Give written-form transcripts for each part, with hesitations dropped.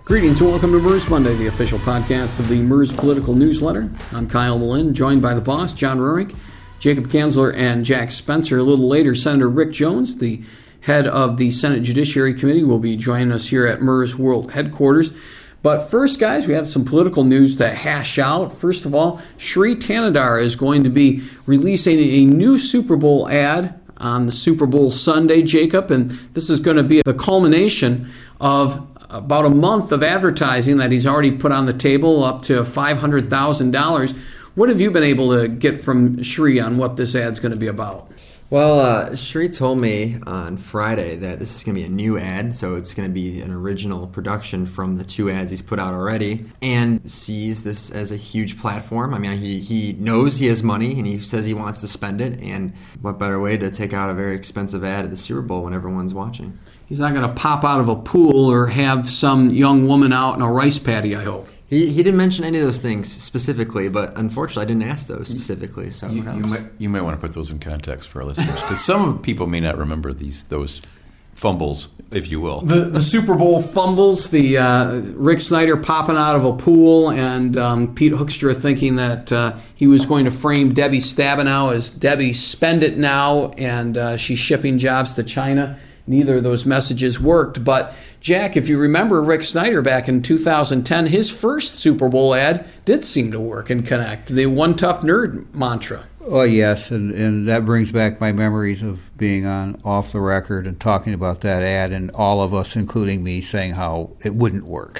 Greetings and welcome to MERS Monday, the official podcast of the MERS Political Newsletter. I'm Kyle Malin, joined by the boss, John Rurick, Jacob Kanzler, and Jack Spencer. A little later, Senator Rick Jones, the head of the Senate Judiciary Committee, will be joining us here at MERS World Headquarters. But first, guys, we have some political news to hash out. First of all, Sri Thanedar is going to be releasing a new Super Bowl ad on the Super Bowl Sunday, Jacob, and this is going to be the culmination of about a month of advertising that he's already put on the table, up to $500,000. What have you been able to get from Sri on what this ad's going to be about? Well, Sri told me on Friday that this is going to be a new ad, so it's going to be an original production from the two ads he's put out already, and sees this as a huge platform. I mean, he knows he has money, and he says he wants to spend it, and what better way to take out a very expensive ad at the Super Bowl when everyone's watching? He's not going to pop out of a pool or have some young woman out in a rice paddy, I hope. He didn't mention any of those things specifically, but unfortunately I didn't ask those specifically. So you might want to put those in context for our listeners, because some people may not remember those fumbles, if you will. The Super Bowl fumbles, the Rick Snyder popping out of a pool, and Pete Hoekstra thinking that he was going to frame Debbie Stabenow as Debbie Spend It Now, and she's shipping jobs to China. Neither of those messages worked. But, Jack, if you remember Rick Snyder back in 2010, his first Super Bowl ad did seem to work and connect. The one tough nerd mantra. Oh, yes, and that brings back my memories of being on Off the Record and talking about that ad, and all of us, including me, saying how it wouldn't work.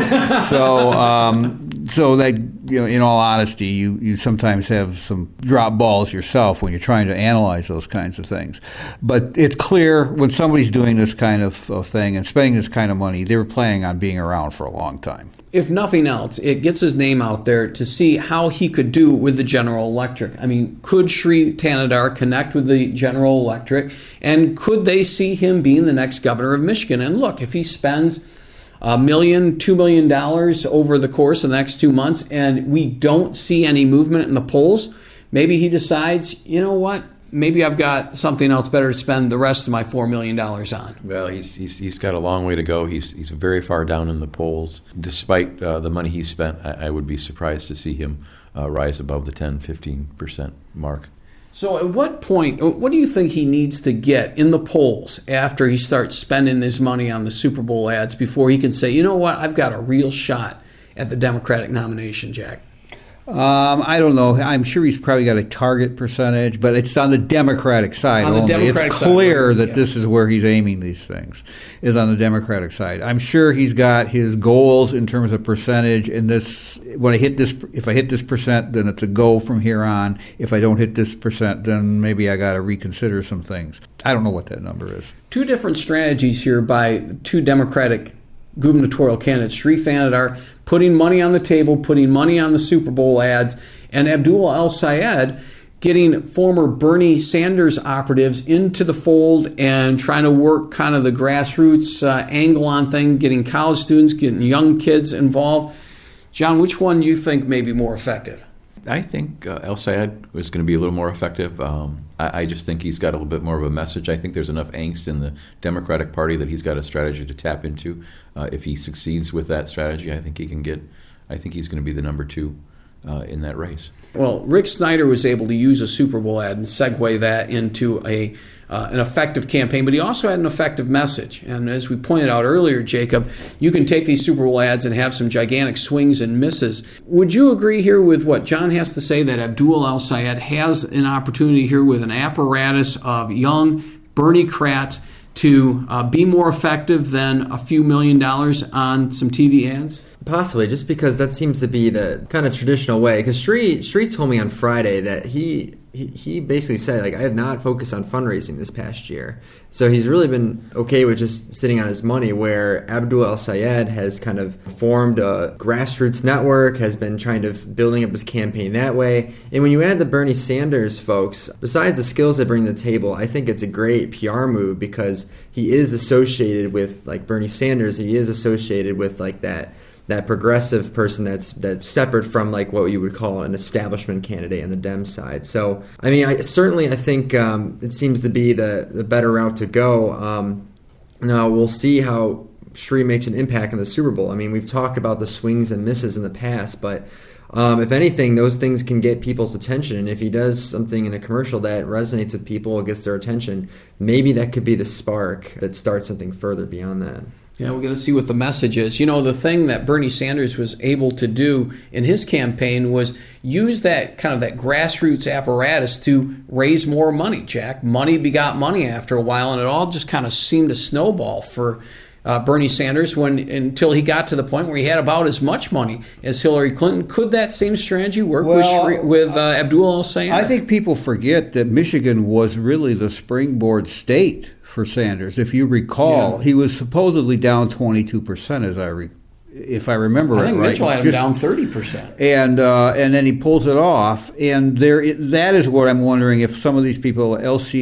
So that, in all honesty, you sometimes have some drop balls yourself when you're trying to analyze those kinds of things. But it's clear when somebody's doing this kind of thing and spending this kind of money, they were planning on being around for a long time. If nothing else, it gets his name out there to see how he could do with the General Electric. I mean, could Sri Thanedar connect with the General Electric, and could they see him being the next governor of Michigan? And look, if he spends $1 million, $2 million over the course of the next 2 months and we don't see any movement in the polls, maybe he decides, you know what? Maybe I've got something else better to spend the rest of my $4 million on. Well, he's got a long way to go. He's very far down in the polls. Despite the money he spent, I would be surprised to see him rise above the 10-15% mark. So at what point, what do you think he needs to get in the polls after he starts spending his money on the Super Bowl ads before he can say, you know what, I've got a real shot at the Democratic nomination, Jack? I don't know. I'm sure he's probably got a target percentage, but it's on the Democratic side only. It's clear that this is where he's aiming these things, is on the Democratic side. I'm sure he's got his goals in terms of percentage. And this, if I hit this percent, then it's a go from here on. If I don't hit this percent, then maybe I got to reconsider some things. I don't know what that number is. Two different strategies here by two Democratic gubernatorial candidates, Sri Thanedar putting money on the table, putting money on the Super Bowl ads, and Abdullah El-Sayed getting former Bernie Sanders operatives into the fold and trying to work kind of the grassroots angle on things, getting college students, getting young kids involved. John, which one do you think may be more effective? I think El-Sayed is going to be a little more effective. I just think he's got a little bit more of a message. I think there's enough angst in the Democratic Party that he's got a strategy to tap into. If he succeeds with that strategy, I think he's going to be the number two in that race. Well, Rick Snyder was able to use a Super Bowl ad and segue that into an effective campaign, but he also had an effective message. And as we pointed out earlier, Jacob, you can take these Super Bowl ads and have some gigantic swings and misses. Would you agree here with what John has to say, that Abdullah El-Sayed has an opportunity here with an apparatus of young Bernie-crats to be more effective than a few $1 million on some TV ads? Possibly, just because that seems to be the kind of traditional way. Because Sri told me on Friday that he basically said, like, I have not focused on fundraising this past year. So he's really been okay with just sitting on his money, where Abdullah El-Sayed has kind of formed a grassroots network, has been trying to building up his campaign that way. And when you add the Bernie Sanders folks, besides the skills they bring to the table, I think it's a great PR move, because he is associated with, like, Bernie Sanders. He is associated with, like, that progressive person that's separate from, like, what you would call an establishment candidate on the Dem side. So, I mean, I think it seems to be the better route to go. Now, we'll see how Shree makes an impact in the Super Bowl. I mean, we've talked about the swings and misses in the past, but if anything, those things can get people's attention. And if he does something in a commercial that resonates with people, gets their attention, maybe that could be the spark that starts something further beyond that. Yeah, we're going to see what the message is. You know, the thing that Bernie Sanders was able to do in his campaign was use that kind of that grassroots apparatus to raise more money, Jack. Money begot money after a while, and it all just kind of seemed to snowball for Bernie Sanders until he got to the point where he had about as much money as Hillary Clinton. Could that same strategy work with Abdul al-Sayed? I think people forget that Michigan was really the springboard state for Sanders. If you recall, he was supposedly down 22%, if I remember right. I think Mitchell had him down 30%. And then he pulls it off. And that is what I'm wondering, if some of these people,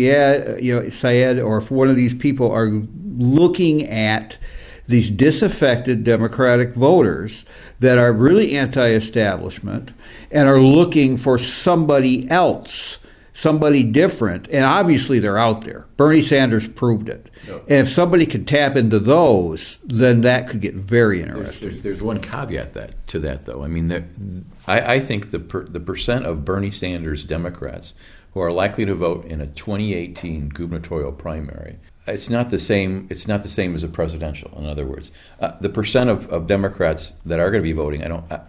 Sayed, or if one of these people are looking at these disaffected Democratic voters that are really anti-establishment and are looking for somebody else, somebody different, and obviously they're out there. Bernie Sanders proved it. Yep. And if somebody could tap into those, then that could get very interesting. There's one caveat to that, though. I mean, I think the percent of Bernie Sanders Democrats who are likely to vote in a 2018 gubernatorial primary, it's not the same. It's not the same as a presidential. In other words, the percent of Democrats that are going to be voting,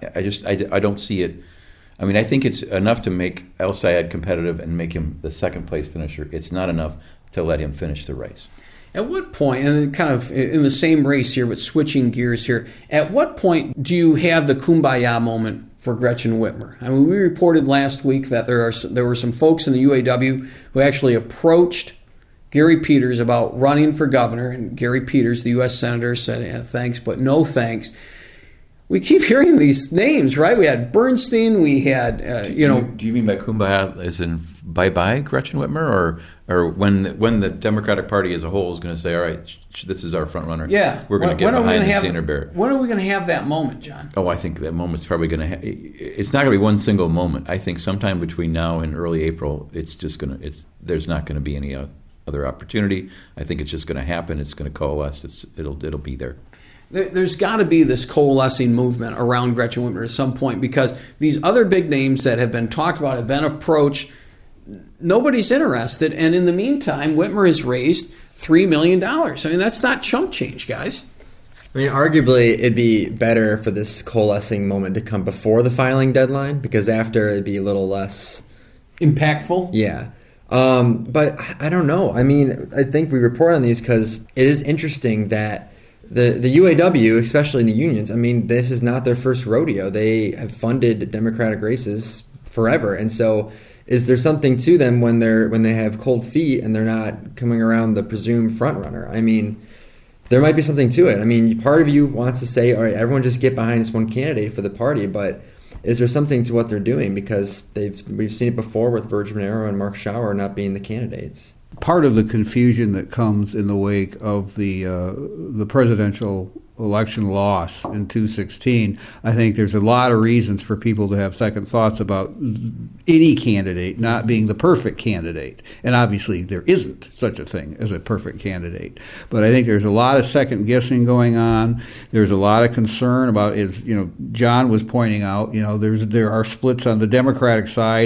I don't see it. I mean, I think it's enough to make al-Sayed competitive and make him the second place finisher. It's not enough to let him finish the race. At what point, and kind of in the same race here, but switching gears here, at what point do you have the kumbaya moment for Gretchen Whitmer? I mean, we reported last week that there were some folks in the UAW who actually approached Gary Peters about running for governor, and Gary Peters, the U.S. Senator, said, thanks, but no thanks. We keep hearing these names, right? We had Bernstein, we had, Do you mean by kumbaya as in bye-bye Gretchen Whitmer, or when the Democratic Party as a whole is going to say, all right, this is our front runner. Yeah. We're going to get behind the Sanders Barrett. When are we going to have that moment, John? Oh, I think that moment's probably going to it's not going to be one single moment. I think sometime between now and early April, there's not going to be any other opportunity. I think it's just going to happen. It's going to coalesce. It'll be there. There's got to be this coalescing movement around Gretchen Whitmer at some point, because these other big names that have been talked about, have been approached, nobody's interested. And in the meantime, Whitmer has raised $3 million. I mean, that's not chump change, guys. I mean, arguably, it'd be better for this coalescing moment to come before the filing deadline, because after it'd be a little less impactful. Yeah. But I don't know. I mean, I think we report on these because it is interesting that the UAW, especially in the unions, I mean, this is not their first rodeo. They have funded Democratic races forever. And so is there something to them when they have cold feet and they're not coming around the presumed front runner? I mean, there might be something to it. I mean, part of you wants to say, all right, everyone just get behind this one candidate for the party, but is there something to what they're doing? Because we've seen it before with Virgil Monero and Mark Schauer not being the candidates. Part of the confusion that comes in the wake of the presidential election loss in 2016, I think there's a lot of reasons for people to have second thoughts about any candidate not being the perfect candidate. And obviously there isn't such a thing as a perfect candidate. But I think there's a lot of second guessing going on. There's a lot of concern about, as John was pointing out, there are splits on the Democratic side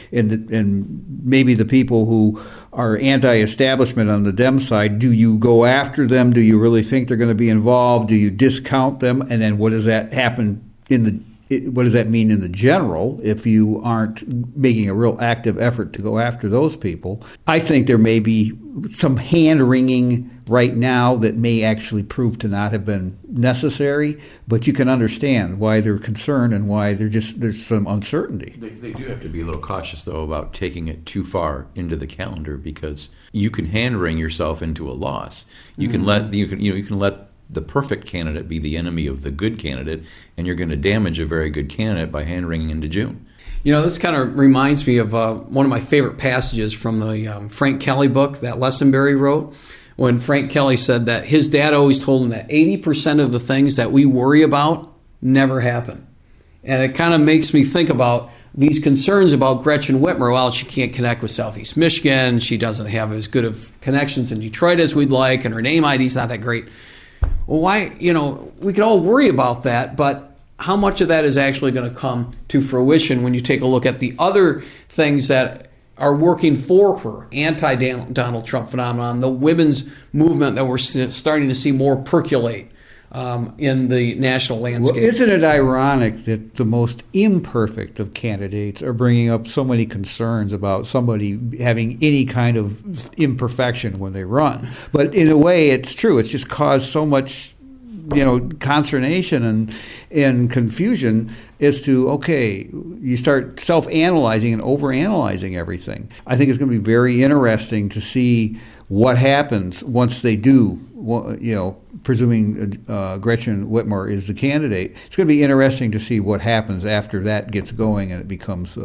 and maybe the people who are anti-establishment on the Dem side. Do you go after them? Do you really think they're going to be involved? Do you discount them? And then what does that what does that mean in the general if you aren't making a real active effort to go after those people? I think there may be some hand-wringing right now that may actually prove to not have been necessary, but you can understand why they're concerned and why there's some uncertainty. They do have to be a little cautious, though, about taking it too far into the calendar, because you can hand-wring yourself into a loss. You can let the perfect candidate be the enemy of the good candidate, and you're going to damage a very good candidate by hand-wringing into June. This kind of reminds me of one of my favorite passages from the Frank Kelly book that Lessenberry wrote, when Frank Kelly said that his dad always told him that 80% of the things that we worry about never happen. And it kind of makes me think about these concerns about Gretchen Whitmer. Well, she can't connect with Southeast Michigan. She doesn't have as good of connections in Detroit as we'd like, and her name ID is not that great. well, why, we can all worry about that, but how much of that is actually going to come to fruition when you take a look at the other things that are working for her? Anti-Donald Trump phenomenon, the women's movement that we're starting to see more percolate in the national landscape. Well, isn't it ironic that the most imperfect of candidates are bringing up so many concerns about somebody having any kind of imperfection when they run? But in a way, it's true. It's just caused so much consternation and confusion as to, okay, you start self-analyzing and over-analyzing everything. I think it's going to be very interesting to see what happens once they do, presuming Gretchen Whitmer is the candidate. It's going to be interesting to see what happens after that gets going and it becomes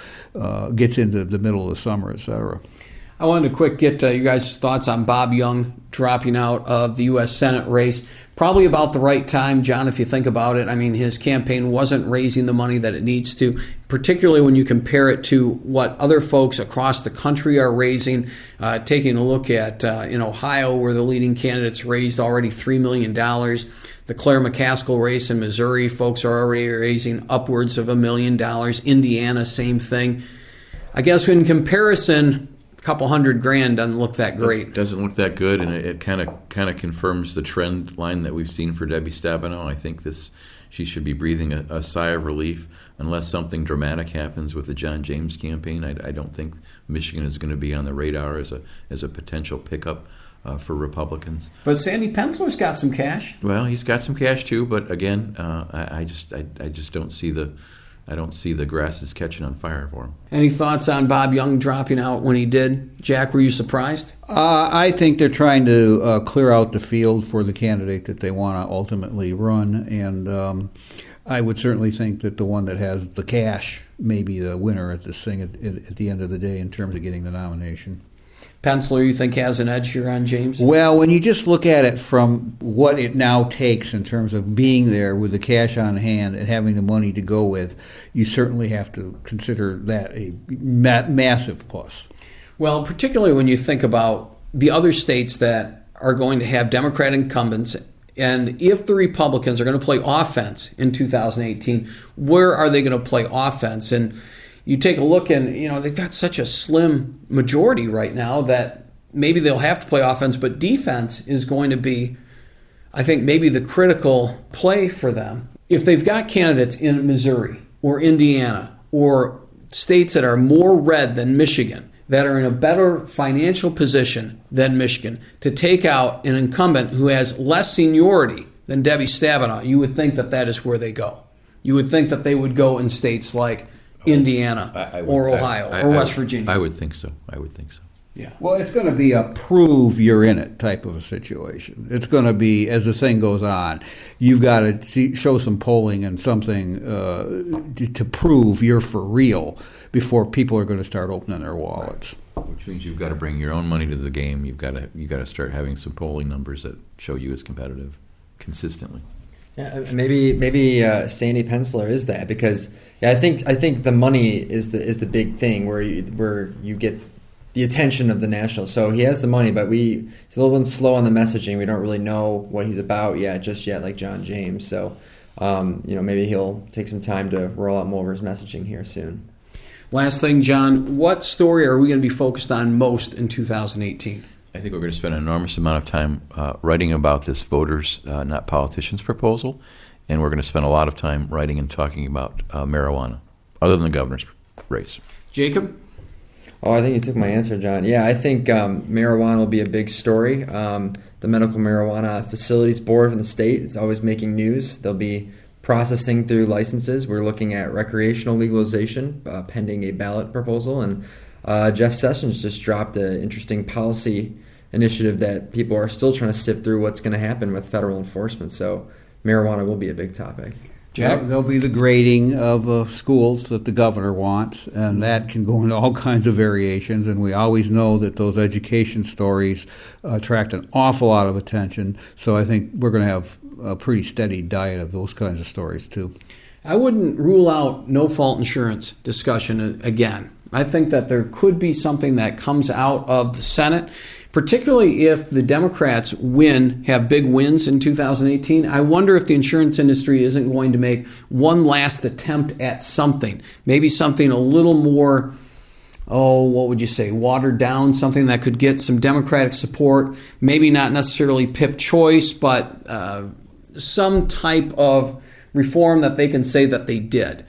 gets into the middle of the summer, et cetera. I wanted to quick get you guys' thoughts on Bob Young dropping out of the U.S. Senate race. Probably about the right time, John, if you think about it. I mean, his campaign wasn't raising the money that it needs to, particularly when you compare it to what other folks across the country are raising. Taking a look at in Ohio, where the leading candidates raised already $3 million. The Claire McCaskill race in Missouri, folks are already raising upwards of $1 million. Indiana, same thing. I guess in comparison, couple $100,000 doesn't look that great. Doesn't look that good, and it kind of confirms the trend line that we've seen for Debbie Stabenow. I think she should be breathing a sigh of relief unless something dramatic happens with the John James campaign. I don't think Michigan is going to be on the radar as a potential pickup for Republicans. But Sandy Penciller's got some cash. Well, he's got some cash too, but again, I just don't see the grass is catching on fire for him. Any thoughts on Bob Young dropping out when he did? Jack, were you surprised? I think they're trying to clear out the field for the candidate that they want to ultimately run, and I would certainly think that the one that has the cash may be the winner at this thing at the end of the day in terms of getting the nomination. Penciler, you think, has an edge here on James? Well, when you just look at it from what it now takes in terms of being there with the cash on hand and having the money to go with, you certainly have to consider that a massive plus. Well, particularly when you think about the other states that are going to have Democrat incumbents, and if the Republicans are going to play offense in 2018, where are they going to play offense? And you take a look and, they've got such a slim majority right now that maybe they'll have to play offense, but defense is going to be, I think, maybe the critical play for them. If they've got candidates in Missouri or Indiana or states that are more red than Michigan, that are in a better financial position than Michigan, to take out an incumbent who has less seniority than Debbie Stabenow, you would think that is where they go. You would think that they would go in states like Indiana or Ohio or West Virginia. I would think so. Yeah. Well, it's going to be a prove you're in it type of a situation. It's going to be, as the thing goes on, you've got to show some polling and something to prove you're for real before people are going to start opening their wallets. Right. Which means you've got to bring your own money to the game. You've got to start having some polling numbers that show you as competitive consistently. Yeah, maybe Sandy Penciler is that, because I think the money is the big thing where you get the attention of the national. So he has the money, but he's a little bit slow on the messaging. We don't really know what he's about yet, like John James. So maybe he'll take some time to roll out more of his messaging here soon. Last thing, John, what story are we going to be focused on most in 2018? I think we're going to spend an enormous amount of time writing about this voters, not politicians proposal, and we're going to spend a lot of time writing and talking about marijuana, other than the governor's race. Jacob? Oh, I think you took my answer, John. Yeah, I think marijuana will be a big story. The Medical Marijuana Facilities Board in the state is always making news. They'll be processing through licenses. We're looking at recreational legalization, pending a ballot proposal, and Jeff Sessions just dropped an interesting policy initiative that people are still trying to sift through what's going to happen with federal enforcement. So marijuana will be a big topic. Jack? There'll be the grading of schools that the governor wants, and that can go into all kinds of variations, and we always know that those education stories attract an awful lot of attention, so I think we're going to have a pretty steady diet of those kinds of stories too. I wouldn't rule out no-fault insurance discussion again. I think that there could be something that comes out of the Senate, particularly if the Democrats have big wins in 2018. I wonder if the insurance industry isn't going to make one last attempt at something, maybe something a little more, what would you say, watered down, something that could get some Democratic support, maybe not necessarily PIP choice, but some type of reform that they can say that they did.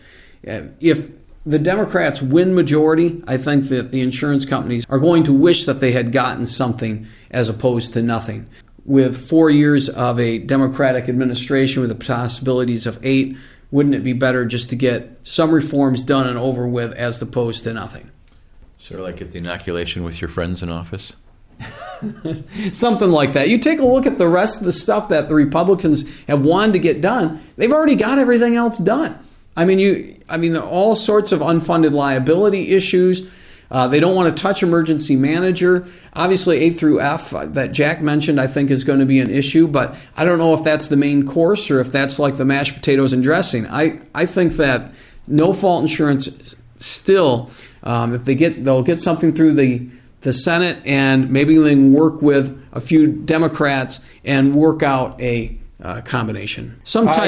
If the Democrats win majority, I think that the insurance companies are going to wish that they had gotten something as opposed to nothing. With 4 years of a Democratic administration with the possibilities of 8, wouldn't it be better just to get some reforms done and over with as opposed to nothing? Sort of like at the inoculation with your friends in office? Something like that. You take a look at the rest of the stuff that the Republicans have wanted to get done. They've already got everything else done. I mean, there are all sorts of unfunded liability issues. They don't want to touch emergency manager. Obviously, A through F that Jack mentioned, I think, is going to be an issue. But I don't know if that's the main course or if that's like the mashed potatoes and dressing. I think that no-fault insurance still, if they'll get something through the Senate, and maybe they can work with a few Democrats and work out a combination.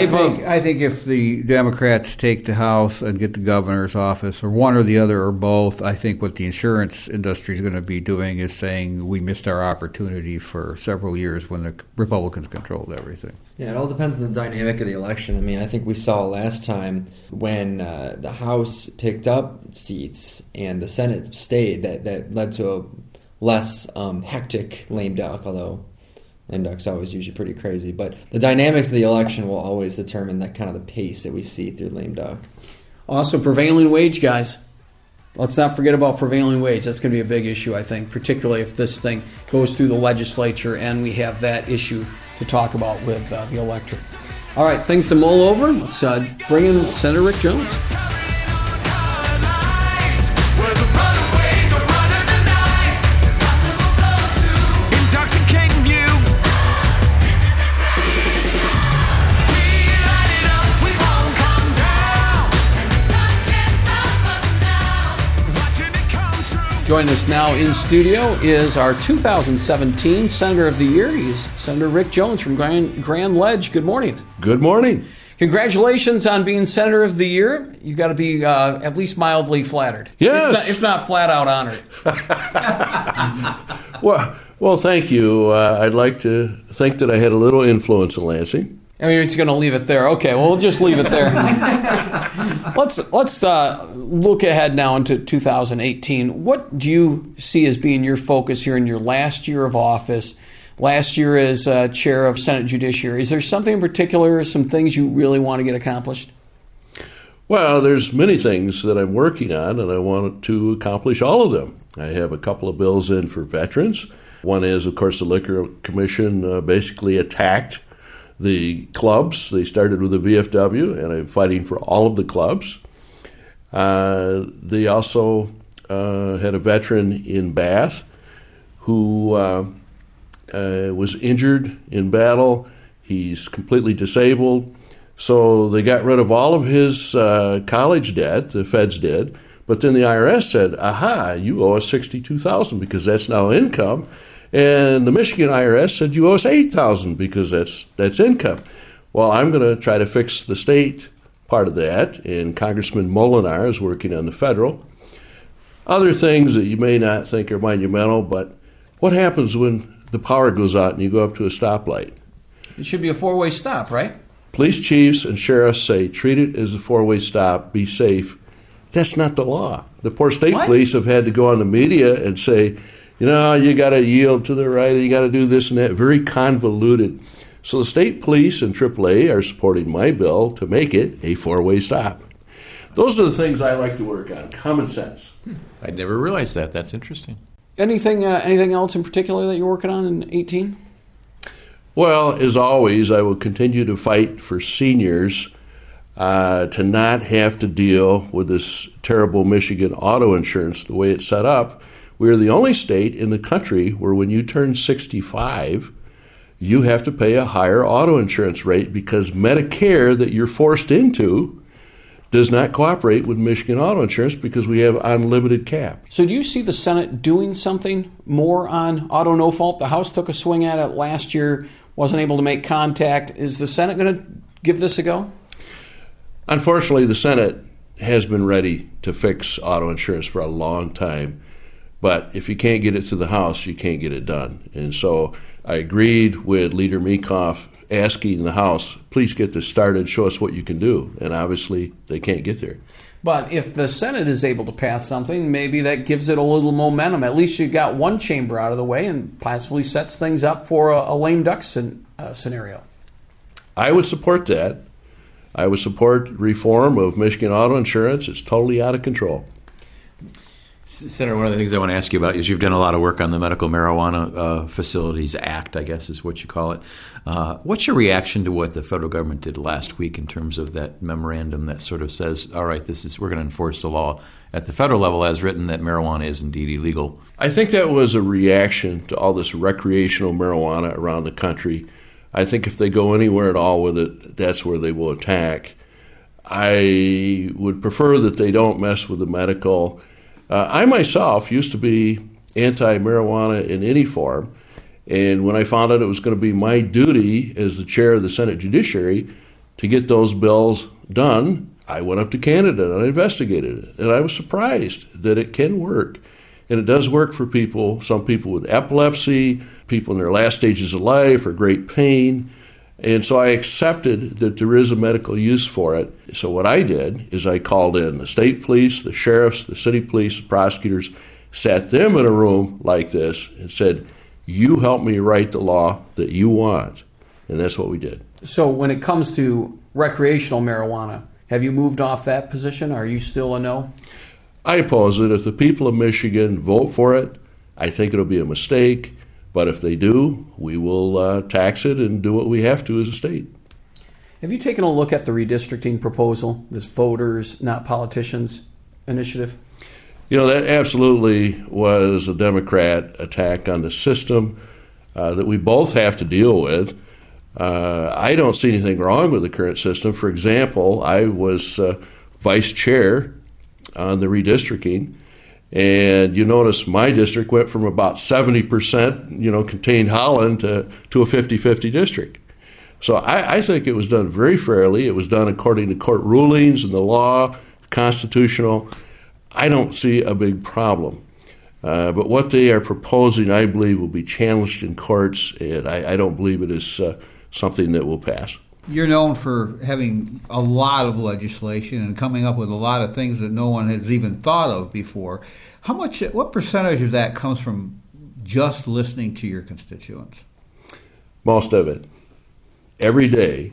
I think if the Democrats take the House and get the governor's office, or one or the other or both, I think what the insurance industry is going to be doing is saying we missed our opportunity for several years when the Republicans controlled everything. Yeah, it all depends on the dynamic of the election. I mean, I think we saw last time when the House picked up seats and the Senate stayed, that led to a less hectic lame duck, although lame duck's always usually pretty crazy. But the dynamics of the election will always determine that kind of the pace that we see through lame duck. Also, prevailing wage, guys. Let's not forget about prevailing wage. That's going to be a big issue, I think, particularly if this thing goes through the legislature and we have that issue to talk about with the electorate. All right, things to mull over. Let's bring in Senator Rick Jones. Joining us now in studio is our 2017 Senator of the Year. He's Senator Rick Jones from Grand Ledge. Good morning. Good morning. Congratulations on being Senator of the Year. You got to be at least mildly flattered. Yes. If not flat out honored. Well, thank you. I'd like to think that I had a little influence in Lansing. I mean, you're just going to leave it there. Okay, well, we'll just leave it there. Let's look ahead now into 2018. What do you see as being your focus here in your last year of office, last year as chair of Senate Judiciary? Is there something in particular, some things you really want to get accomplished? Well, there's many things that I'm working on, and I want to accomplish all of them. I have a couple of bills in for veterans. One is, of course, the Liquor Commission basically attacked the clubs. They started with the VFW, and I'm fighting for all of the clubs. They also had a veteran in Bath who was injured in battle. He's completely disabled. So they got rid of all of his college debt, the feds did, but then the IRS said, aha, you owe us $62,000 because that's now income. And the Michigan IRS said you owe us $8,000 because that's income. Well, I'm going to try to fix the state part of that, and Congressman Molinar is working on the federal. Other things that you may not think are monumental, but what happens when the power goes out and you go up to a stoplight? It should be a four-way stop, right? Police chiefs and sheriffs say, treat it as a four-way stop, be safe. That's not the law. The poor state police have had to go on the media and say, you know, you got to yield to the right, you got to do this and that. Very convoluted. So the state police and AAA are supporting my bill to make it a four-way stop. Those are the things I like to work on. Common sense. I'd never realized that. That's interesting. Anything else in particular that you're working on in 2018? Well, as always, I will continue to fight for seniors to not have to deal with this terrible Michigan auto insurance the way it's set up. We're the only state in the country where when you turn 65, you have to pay a higher auto insurance rate because Medicare that you're forced into does not cooperate with Michigan Auto Insurance because we have unlimited cap. So do you see the Senate doing something more on auto no fault? The House took a swing at it last year, wasn't able to make contact. Is the Senate going to give this a go? Unfortunately, the Senate has been ready to fix auto insurance for a long time. But if you can't get it to the House, you can't get it done. And so I agreed with Leader Meekhoff asking the House, please get this started, show us what you can do. And obviously, they can't get there. But if the Senate is able to pass something, maybe that gives it a little momentum. At least you got one chamber out of the way and possibly sets things up for a lame duck scenario. I would support that. I would support reform of Michigan auto insurance. It's totally out of control. Senator, one of the things I want to ask you about is you've done a lot of work on the Medical Marijuana Facilities Act, I guess is what you call it. What's your reaction to what the federal government did last week in terms of that memorandum that sort of says, all right, we're going to enforce the law at the federal level as written that marijuana is indeed illegal? I think that was a reaction to all this recreational marijuana around the country. I think if they go anywhere at all with it, that's where they will attack. I would prefer that they don't mess with the medical. I myself used to be anti-marijuana in any form, and when I found out it was going to be my duty as the chair of the Senate Judiciary to get those bills done, I went up to Canada and I investigated it, and I was surprised that it can work. And it does work for people, some people with epilepsy, people in their last stages of life or great pain. And so I accepted that there is a medical use for it. So what I did is I called in the state police, the sheriffs, the city police, the prosecutors, sat them in a room like this and said, you help me write the law that you want. And that's what we did. So when it comes to recreational marijuana, have you moved off that position? Are you still a no? I oppose it. If the people of Michigan vote for it, I think it'll be a mistake. But if they do, we will tax it and do what we have to as a state. Have you taken a look at the redistricting proposal, this voters, not politicians initiative? You know, that absolutely was a Democrat attack on the system that we both have to deal with. I don't see anything wrong with the current system. For example, I was vice chair on the redistricting. And you notice my district went from about 70%, contained Holland to a 50-50 district. So I think it was done very fairly. It was done according to court rulings and the law, constitutional. I don't see a big problem. But what they are proposing, I believe, will be challenged in courts, and I don't believe it is something that will pass. You're known for having a lot of legislation and coming up with a lot of things that no one has even thought of before. What percentage of that comes from just listening to your constituents? Most of it. Every day,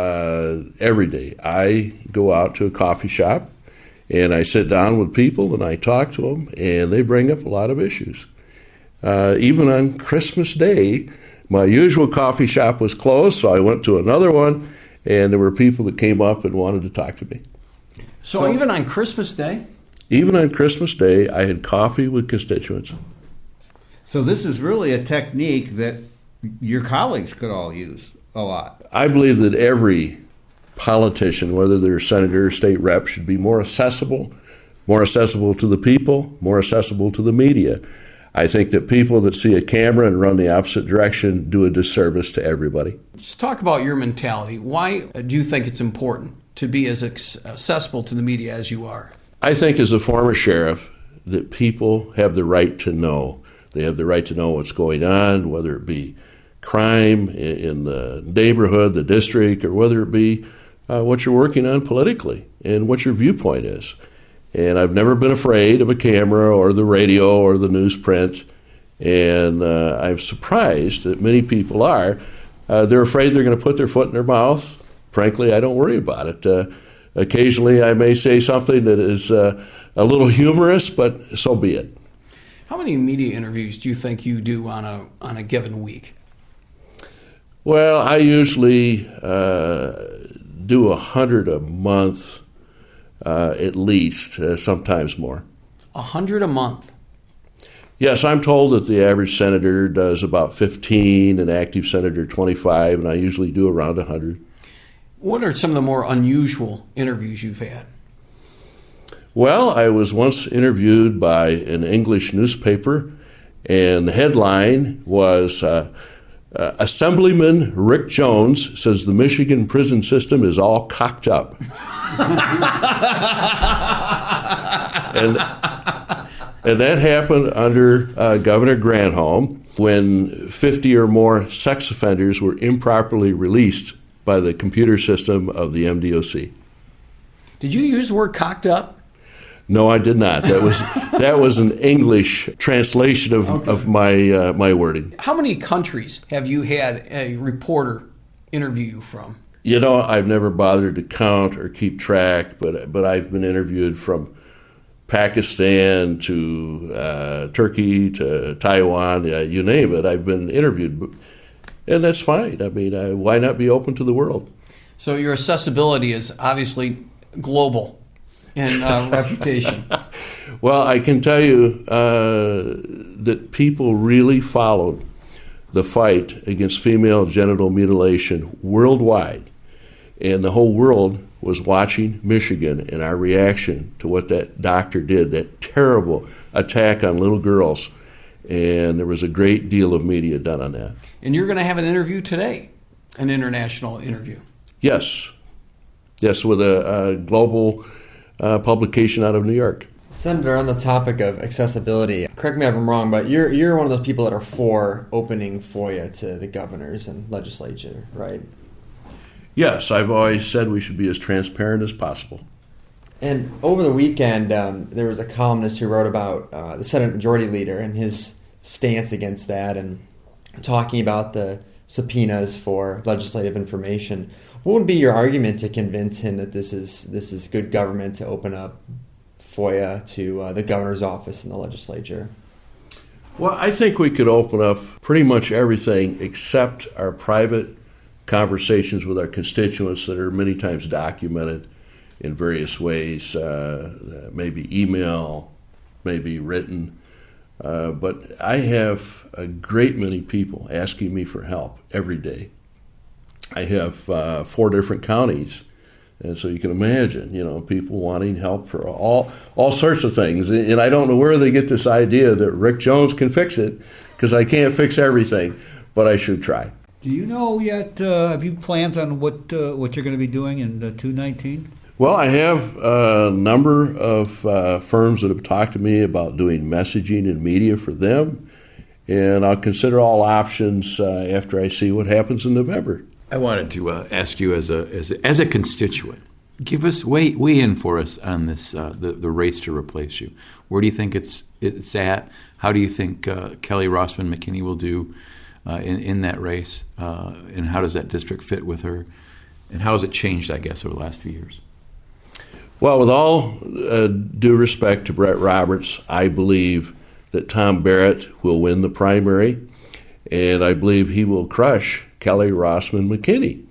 I go out to a coffee shop and I sit down with people and I talk to them, and they bring up a lot of issues. Even on Christmas Day, my usual coffee shop was closed, so I went to another one, and there were people that came up and wanted to talk to me. So even on Christmas Day? Even on Christmas Day, I had coffee with constituents. So this is really a technique that your colleagues could all use a lot. I believe that every politician, whether they're senator or state rep, should be more accessible to the people, more accessible to the media. I think that people that see a camera and run the opposite direction do a disservice to everybody. Let's talk about your mentality. Why do you think it's important to be as accessible to the media as you are? I think as a former sheriff that people have the right to know. They have the right to know what's going on, whether it be crime in the neighborhood, the district, or whether it be what you're working on politically and what your viewpoint is. And I've never been afraid of a camera or the radio or the newsprint. And I'm surprised that many people are. They're afraid they're going to put their foot in their mouth. Frankly, I don't worry about it. Occasionally I may say something that is a little humorous, but so be it. How many media interviews do you think you do on a given week? Well, I usually do 100 a month. At least, sometimes more. 100 a month? Yes, I'm told that the average senator does about 15, an active senator 25, and I usually do around 100. What are some of the more unusual interviews you've had? Well, I was once interviewed by an English newspaper, and the headline was Assemblyman Rick Jones says the Michigan prison system is all cocked up. And that happened under Governor Granholm when 50 or more sex offenders were improperly released by the computer system of the MDOC. Did you use the word cocked up? No, I did not. That was an English translation of my wording. How many countries have you had a reporter interview you from? You know, I've never bothered to count or keep track, but I've been interviewed from Pakistan to Turkey to Taiwan, you name it. I've been interviewed, and that's fine. I mean, why not be open to the world? So your accessibility is obviously global in reputation. Well, I can tell you that people really followed the fight against female genital mutilation worldwide, and the whole world was watching Michigan and our reaction to what that doctor did, that terrible attack on little girls. And there was a great deal of media done on that. And you're going to have an interview today, an international interview. Yes, with a global publication out of New York. Senator, on the topic of accessibility, correct me if I'm wrong, but you're one of those people that are for opening FOIA to the governors and legislature, right? Yes, I've always said we should be as transparent as possible. And over the weekend, there was a columnist who wrote about the Senate Majority Leader and his stance against that, and talking about the subpoenas for legislative information. What would be your argument to convince him that this is good government to open up FOIA to the governor's office and the legislature? Well, I think we could open up pretty much everything except our private conversations with our constituents that are many times documented in various ways, maybe email, maybe written. But I have a great many people asking me for help every day. I have 4 different counties, and so you can imagine, people wanting help for all sorts of things. And I don't know where they get this idea that Rick Jones can fix it, because I can't fix everything, but I should try. Do you know yet, have you plans on what you're going to be doing in 2019? Well, I have a number of firms that have talked to me about doing messaging and media for them, and I'll consider all options after I see what happens in November. I wanted to ask you as a constituent, give us weigh in for us on this the race to replace you. Where do you think it's at? How do you think Kelly Rossman McKinney will do in that race? And how does that district fit with her? And how has it changed, I guess, over the last few years? Well, with all due respect to Brett Roberts, I believe that Tom Barrett will win the primary, and I believe he will crush Kelly Rossman McKinney.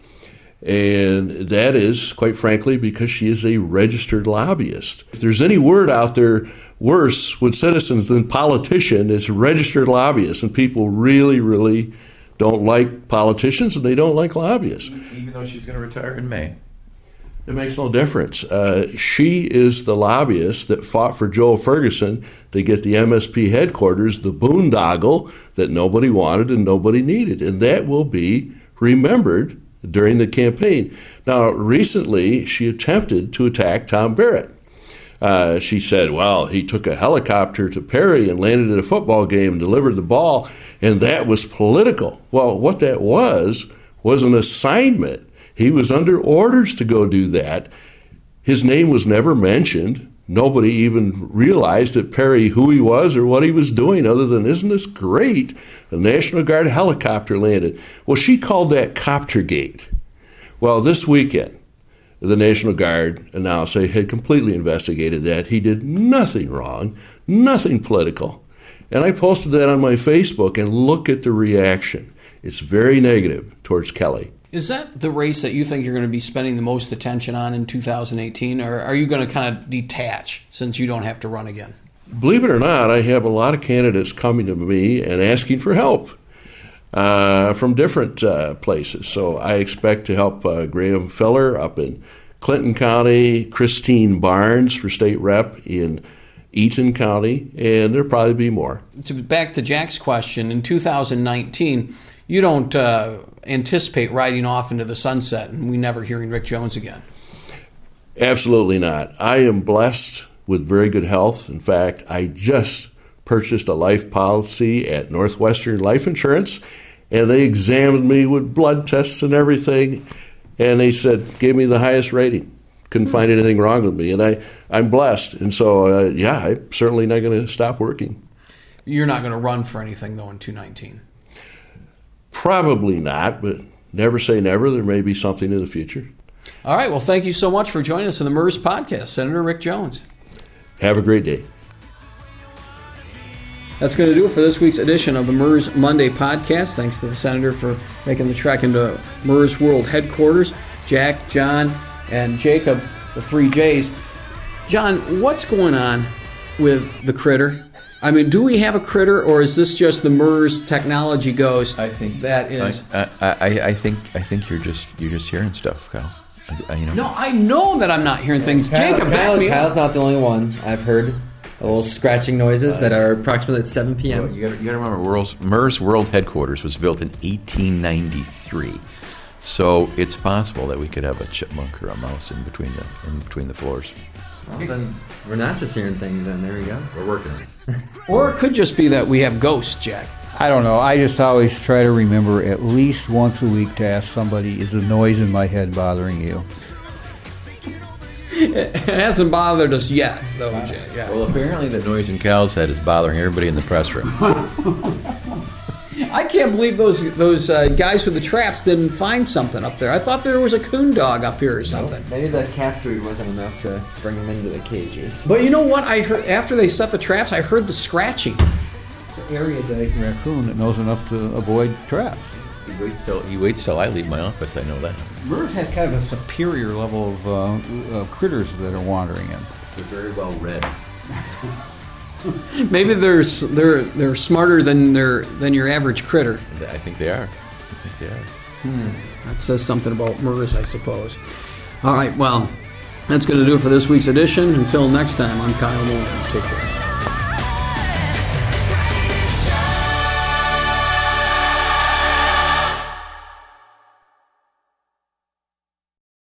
And that is, quite frankly, because she is a registered lobbyist. If there's any word out there worse with citizens than politician, it's registered lobbyist. And people really, really don't like politicians, and they don't like lobbyists. Even though she's going to retire in May. It makes no difference. She is the lobbyist that fought for Joe Ferguson to get the MSP headquarters, the boondoggle that nobody wanted and nobody needed. And that will be remembered during the campaign. Now, recently, she attempted to attack Tom Barrett. She said, well, he took a helicopter to Perry and landed at a football game and delivered the ball, and that was political. Well, what that was an assignment. He was under orders to go do that. His name was never mentioned. Nobody even realized at Perry who he was or what he was doing, other than, isn't this great? The National Guard helicopter landed. Well, she called that Coptergate. Well, this weekend, the National Guard announced they had completely investigated that. He did nothing wrong, nothing political. And I posted that on my Facebook, and look at the reaction. It's very negative towards Kelly. Is that the race that you think you're going to be spending the most attention on in 2018, or are you going to kind of detach since you don't have to run again? Believe it or not, I have a lot of candidates coming to me and asking for help from different places. So I expect to help Graham Feller up in Clinton County, Christine Barnes for state rep in Eaton County, and there'll probably be more. Back to Jack's question, in 2019, you don't anticipate riding off into the sunset and we never hearing Rick Jones again? Absolutely not. I am blessed with very good health. In fact, I just purchased a life policy at Northwestern Life Insurance, and they examined me with blood tests and everything, and they said, gave me the highest rating. Couldn't find anything wrong with me, and I'm blessed. And so, I'm certainly not going to stop working. You're not going to run for anything, though, in 2019? Probably not, but never say never. There may be something in the future. All right. Well, thank you so much for joining us on the MERS podcast, Senator Rick Jones. Have a great day. That's going to do it for this week's edition of the MERS Monday podcast. Thanks to the Senator for making the trek into MERS World Headquarters. Jack, John, and Jacob, the 3 J's. John, what's going on with the critter? I mean, do we have a critter, or is this just the MERS technology ghost? I think that is. I think you're just hearing stuff, Kyle. No, I know that I'm not hearing things. Jacob, back me up. Kyle's not the only one. I've heard little scratching noises that are approximately at 7 p.m. Well, you got to remember, MERS World Headquarters was built in 1893, so it's possible that we could have a chipmunk or a mouse in between the floors. Well, then we're not just hearing things. Then there we go. We're working on it. Or it could just be that we have ghosts, Jack. I don't know. I just always try to remember at least once a week to ask somebody, is the noise in my head bothering you? It hasn't bothered us yet, though, Jack. Yeah. Well, apparently the noise in Cal's head is bothering everybody in the press room. I can't believe those guys with the traps didn't find something up there. I thought there was a coon dog up here or something. Maybe the cat food wasn't enough to bring them into the cages. But you know what? I heard after they set the traps, I heard the scratching. The area day raccoon that knows enough to avoid traps. He waits till I leave my office. I know that. MERS has kind of a superior level of critters that are wandering in. They're very well read. Maybe they're smarter than your average critter. I think they are. That says something about MERS, I suppose. All right, well, that's going to do it for this week's edition. Until next time, I'm Kyle Moore. Take care.